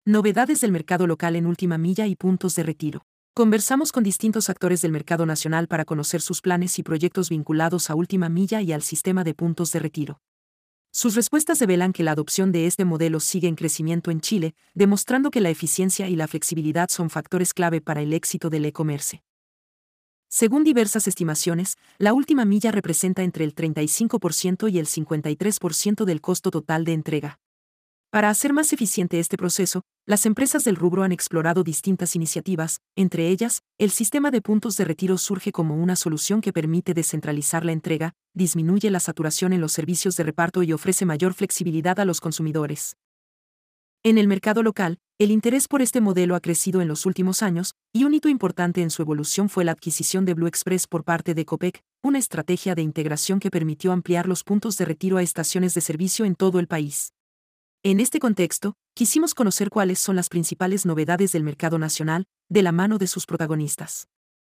Novedades del mercado local en última milla y puntos de retiro. Conversamos con distintos actores del mercado nacional para conocer sus planes y proyectos vinculados a última milla y al sistema de puntos de retiro. Sus respuestas revelan que la adopción de este modelo sigue en crecimiento en Chile, demostrando que la eficiencia y la flexibilidad son factores clave para el éxito del e-commerce. Según diversas estimaciones, la última milla representa entre el 35% y el 53% del costo total de entrega. Para hacer más eficiente este proceso, las empresas del rubro han explorado distintas iniciativas, entre ellas, el sistema de puntos de retiro surge como una solución que permite descentralizar la entrega, disminuye la saturación en los servicios de reparto y ofrece mayor flexibilidad a los consumidores. En el mercado local, el interés por este modelo ha crecido en los últimos años, y un hito importante en su evolución fue la adquisición de Blue Express por parte de Copec, una estrategia de integración que permitió ampliar los puntos de retiro a estaciones de servicio en todo el país. En este contexto, quisimos conocer cuáles son las principales novedades del mercado nacional, de la mano de sus protagonistas.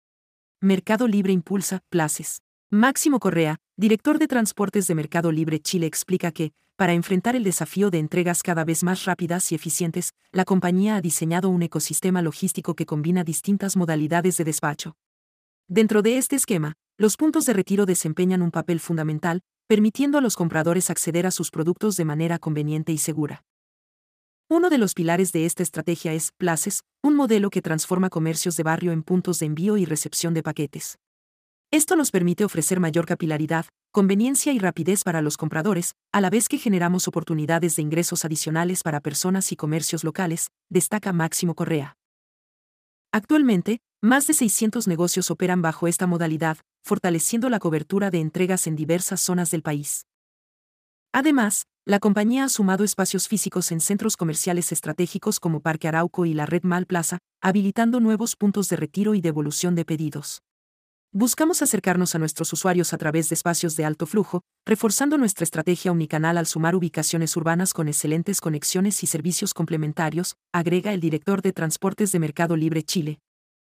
Mercado Libre impulsa Places. Máximo Correa, director de Transportes de Mercado Libre Chile, explica que, para enfrentar el desafío de entregas cada vez más rápidas y eficientes, la compañía ha diseñado un ecosistema logístico que combina distintas modalidades de despacho. Dentro de este esquema, los puntos de retiro desempeñan un papel fundamental, permitiendo a los compradores acceder a sus productos de manera conveniente y segura. Uno de los pilares de esta estrategia es Places, un modelo que transforma comercios de barrio en puntos de envío y recepción de paquetes. Esto nos permite ofrecer mayor capilaridad, conveniencia y rapidez para los compradores, a la vez que generamos oportunidades de ingresos adicionales para personas y comercios locales, destaca Máximo Correa. Actualmente, más de 600 negocios operan bajo esta modalidad, fortaleciendo la cobertura de entregas en diversas zonas del país. Además, la compañía ha sumado espacios físicos en centros comerciales estratégicos como Parque Arauco y la Red Mall Plaza, habilitando nuevos puntos de retiro y devolución de pedidos. Buscamos acercarnos a nuestros usuarios a través de espacios de alto flujo, reforzando nuestra estrategia omnicanal al sumar ubicaciones urbanas con excelentes conexiones y servicios complementarios, agrega el director de Transportes de Mercado Libre Chile.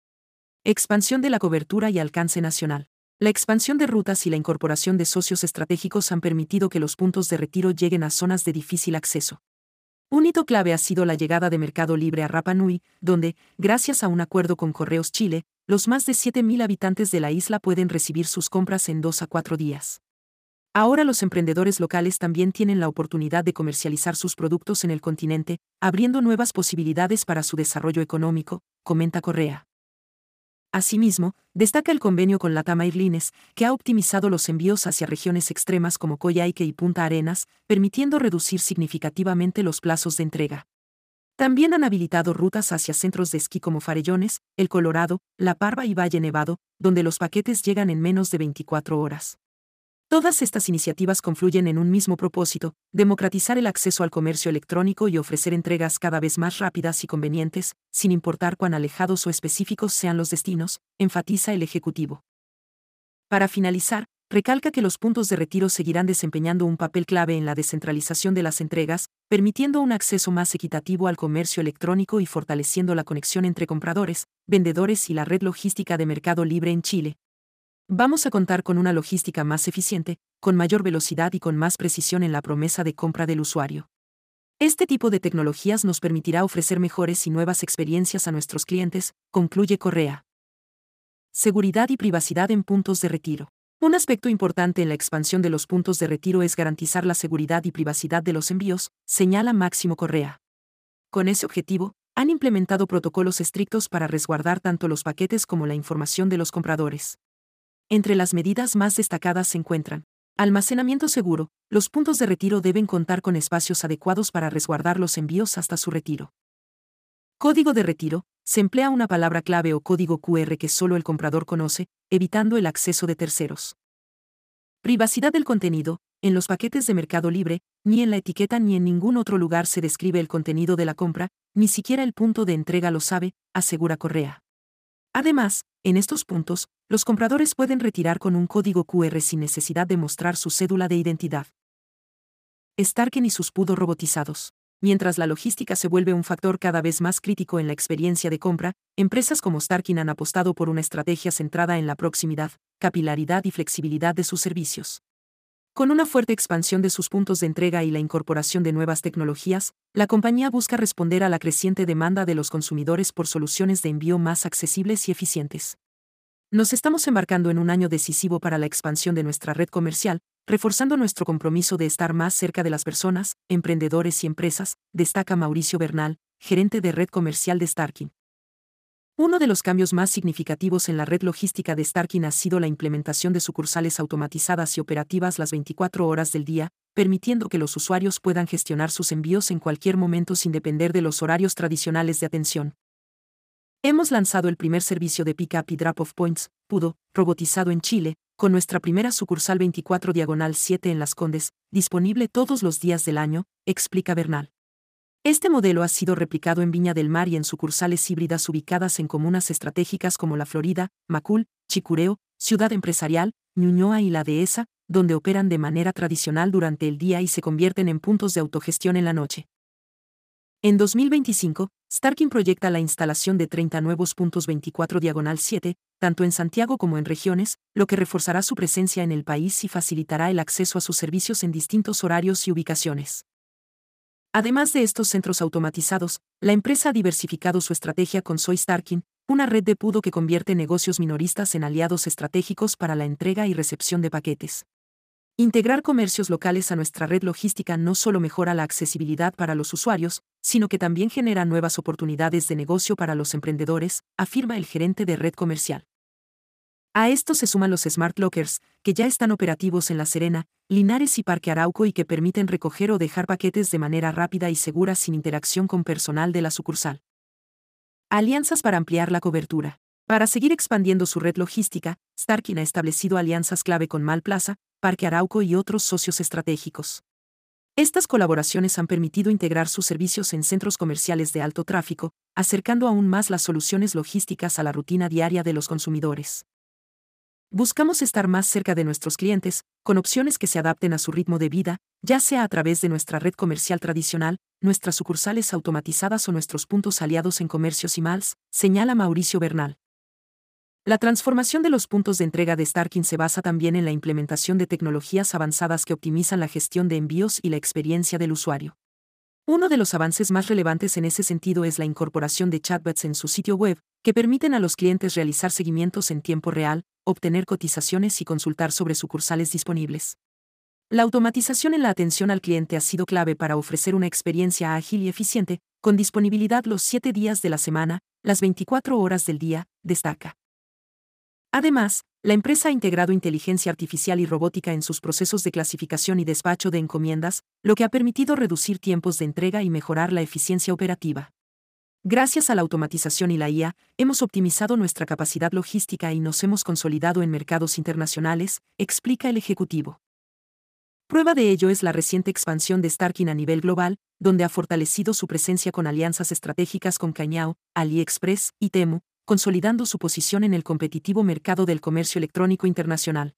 Expansión de la cobertura y alcance nacional. La expansión de rutas y la incorporación de socios estratégicos han permitido que los puntos de retiro lleguen a zonas de difícil acceso. Un hito clave ha sido la llegada de Mercado Libre a Rapa Nui, donde, gracias a un acuerdo con Correos Chile, los más de 7.000 habitantes de la isla pueden recibir sus compras en 2 a 4 días. Ahora los emprendedores locales también tienen la oportunidad de comercializar sus productos en el continente, abriendo nuevas posibilidades para su desarrollo económico, comenta Correa. Asimismo, destaca el convenio con LATAM Airlines, que ha optimizado los envíos hacia regiones extremas como Coyhaique y Punta Arenas, permitiendo reducir significativamente los plazos de entrega. También han habilitado rutas hacia centros de esquí como Farellones, El Colorado, La Parva y Valle Nevado, donde los paquetes llegan en menos de 24 horas. Todas estas iniciativas confluyen en un mismo propósito: democratizar el acceso al comercio electrónico y ofrecer entregas cada vez más rápidas y convenientes, sin importar cuán alejados o específicos sean los destinos, enfatiza el ejecutivo. Para finalizar, recalca que los puntos de retiro seguirán desempeñando un papel clave en la descentralización de las entregas, permitiendo un acceso más equitativo al comercio electrónico y fortaleciendo la conexión entre compradores, vendedores y la red logística de Mercado Libre en Chile. Vamos a contar con una logística más eficiente, con mayor velocidad y con más precisión en la promesa de compra del usuario. Este tipo de tecnologías nos permitirá ofrecer mejores y nuevas experiencias a nuestros clientes, concluye Correa. Seguridad y privacidad en puntos de retiro. Un aspecto importante en la expansión de los puntos de retiro es garantizar la seguridad y privacidad de los envíos, señala Máximo Correa. Con ese objetivo, han implementado protocolos estrictos para resguardar tanto los paquetes como la información de los compradores. Entre las medidas más destacadas se encuentran: almacenamiento seguro. Los puntos de retiro deben contar con espacios adecuados para resguardar los envíos hasta su retiro. Código de retiro. Se emplea una palabra clave o código QR que solo el comprador conoce, evitando el acceso de terceros. Privacidad del contenido. En los paquetes de Mercado Libre, ni en la etiqueta ni en ningún otro lugar se describe el contenido de la compra, ni siquiera el punto de entrega lo sabe, asegura Correa. Además, en estos puntos, los compradores pueden retirar con un código QR sin necesidad de mostrar su cédula de identidad. Starken y sus PUDO robotizados. Mientras la logística se vuelve un factor cada vez más crítico en la experiencia de compra, empresas como Starken han apostado por una estrategia centrada en la proximidad, capilaridad y flexibilidad de sus servicios. Con una fuerte expansión de sus puntos de entrega y la incorporación de nuevas tecnologías, la compañía busca responder a la creciente demanda de los consumidores por soluciones de envío más accesibles y eficientes. Nos estamos embarcando en un año decisivo para la expansión de nuestra red comercial, reforzando nuestro compromiso de estar más cerca de las personas, emprendedores y empresas, destaca Mauricio Bernal, gerente de red comercial de Starkin. Uno de los cambios más significativos en la red logística de Starkin ha sido la implementación de sucursales automatizadas y operativas las 24 horas del día, permitiendo que los usuarios puedan gestionar sus envíos en cualquier momento sin depender de los horarios tradicionales de atención. Hemos lanzado el primer servicio de pick-up y drop-off points, PUDO, robotizado en Chile, con nuestra primera sucursal 24/7 en Las Condes, disponible todos los días del año, explica Bernal. Este modelo ha sido replicado en Viña del Mar y en sucursales híbridas ubicadas en comunas estratégicas como La Florida, Macul, Chicureo, Ciudad Empresarial, Ñuñoa y La Dehesa, donde operan de manera tradicional durante el día y se convierten en puntos de autogestión en la noche. En 2025, Starkin proyecta la instalación de 30 nuevos puntos 24/7, tanto en Santiago como en regiones, lo que reforzará su presencia en el país y facilitará el acceso a sus servicios en distintos horarios y ubicaciones. Además de estos centros automatizados, la empresa ha diversificado su estrategia con Soy Starkin, una red de PUDO que convierte negocios minoristas en aliados estratégicos para la entrega y recepción de paquetes. Integrar comercios locales a nuestra red logística no solo mejora la accesibilidad para los usuarios, sino que también genera nuevas oportunidades de negocio para los emprendedores, afirma el gerente de red comercial. A esto se suman los Smart Lockers, que ya están operativos en La Serena, Linares y Parque Arauco y que permiten recoger o dejar paquetes de manera rápida y segura sin interacción con personal de la sucursal. Alianzas para ampliar la cobertura. Para seguir expandiendo su red logística, Starkin ha establecido alianzas clave con Malplaza, Parque Arauco y otros socios estratégicos. Estas colaboraciones han permitido integrar sus servicios en centros comerciales de alto tráfico, acercando aún más las soluciones logísticas a la rutina diaria de los consumidores. Buscamos estar más cerca de nuestros clientes, con opciones que se adapten a su ritmo de vida, ya sea a través de nuestra red comercial tradicional, nuestras sucursales automatizadas o nuestros puntos aliados en comercios y malls, señala Mauricio Bernal. La transformación de los puntos de entrega de Starkin se basa también en la implementación de tecnologías avanzadas que optimizan la gestión de envíos y la experiencia del usuario. Uno de los avances más relevantes en ese sentido es la incorporación de chatbots en su sitio web, que permiten a los clientes realizar seguimientos en tiempo real, obtener cotizaciones y consultar sobre sucursales disponibles. La automatización en la atención al cliente ha sido clave para ofrecer una experiencia ágil y eficiente, con disponibilidad los 7 días de la semana, las 24 horas del día, destaca. Además, la empresa ha integrado inteligencia artificial y robótica en sus procesos de clasificación y despacho de encomiendas, lo que ha permitido reducir tiempos de entrega y mejorar la eficiencia operativa. Gracias a la automatización y la IA, hemos optimizado nuestra capacidad logística y nos hemos consolidado en mercados internacionales, explica el ejecutivo. Prueba de ello es la reciente expansión de Starkin a nivel global, donde ha fortalecido su presencia con alianzas estratégicas con Cainiao, AliExpress y Temu, consolidando su posición en el competitivo mercado del comercio electrónico internacional.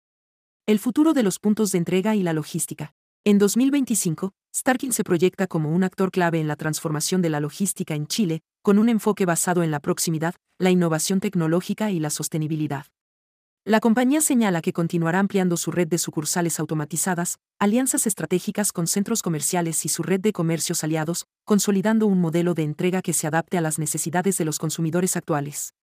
El futuro de los puntos de entrega y la logística. En 2025, Starkin se proyecta como un actor clave en la transformación de la logística en Chile, con un enfoque basado en la proximidad, la innovación tecnológica y la sostenibilidad. La compañía señala que continuará ampliando su red de sucursales automatizadas, alianzas estratégicas con centros comerciales y su red de comercios aliados, consolidando un modelo de entrega que se adapte a las necesidades de los consumidores actuales.